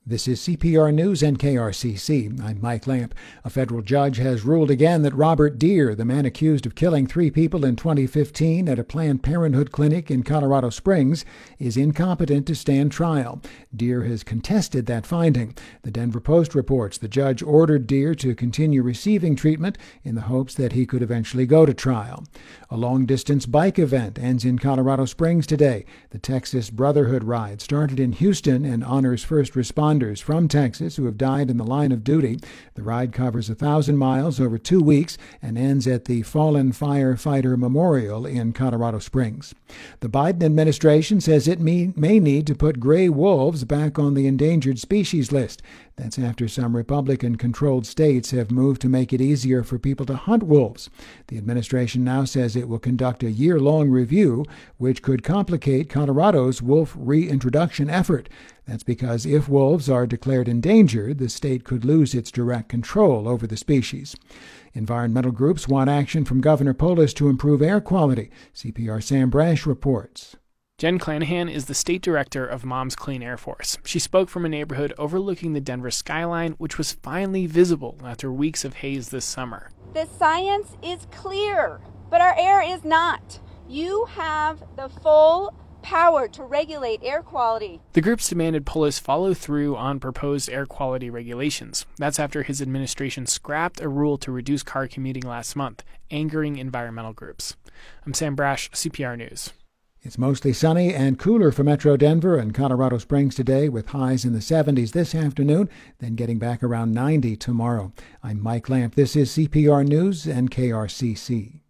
This is CPR News and KRCC. I'm Mike Lamp. A federal judge has ruled again that Robert Deer, the man accused of killing 3 people in 2015 at a Planned Parenthood clinic in Colorado Springs, is incompetent to stand trial. Deer has contested that finding. The Denver Post reports the judge ordered Deer to continue receiving treatment in the hopes that he could eventually go to trial. A long-distance bike event ends in Colorado Springs today. The Texas Brotherhood Ride started in Houston and honors first responders from Texas who have died in the line of duty. The ride covers 1,000 miles over 2 weeks and ends at the Fallen Firefighter Memorial in Colorado Springs. The Biden administration says it may need to put gray wolves back on the endangered species list. That's after some Republican-controlled states have moved to make it easier for people to hunt wolves. The administration now says it will conduct a year-long review, which could complicate Colorado's wolf reintroduction effort. That's because if wolves are declared endangered, the state could lose its direct control over the species. Environmental groups want action from Governor Polis to improve air quality. CPR Sam Brash reports. Jen Clanahan is the state director of Moms Clean Air Force. She spoke from a neighborhood overlooking the Denver skyline, which was finally visible after weeks of haze this summer. The science is clear, but our air is not. You have the full power to regulate air quality. The groups demanded Polis follow through on proposed air quality regulations. That's after his administration scrapped a rule to reduce car commuting last month, angering environmental groups. I'm Sam Brash, CPR News. It's mostly sunny and cooler for Metro Denver and Colorado Springs today, with highs in the 70s this afternoon, then getting back around 90 tomorrow. I'm Mike Lamp. This is CPR News and KRCC.